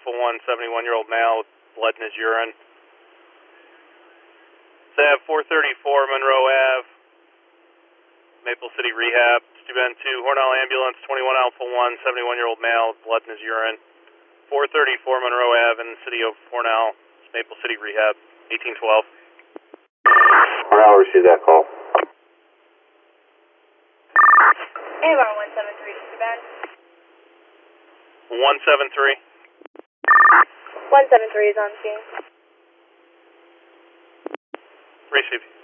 Alpha 1, 71-year-old male with blood in his urine. Sav 434 Monroe Ave, Maple City Rehab. Stuben 2, Hornell Ambulance, 21 Alpha 1, 71-year-old male with blood in his urine. 434 Monroe Ave in the city of Hornell, Maple City Rehab, 1812. Hornell, receive that call. AMR 173 to Stuben. 173. 173 is on scene. Receive.